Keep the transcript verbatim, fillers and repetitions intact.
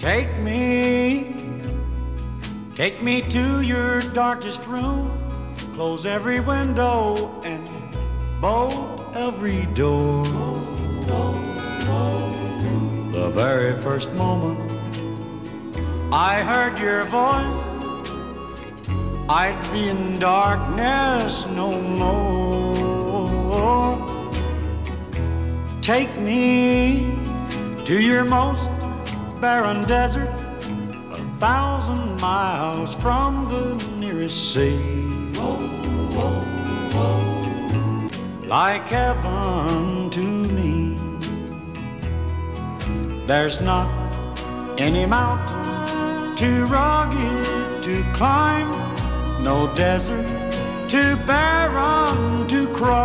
Take me, take me to your darkest room. Close every window and bolt every door. The very first moment I heard your voice, I'd be in darkness no more. Take me to your most barren desert, a thousand miles from the nearest sea. Like heaven to me, there's not any mountain too rugged to climb, no desert too barren to cross.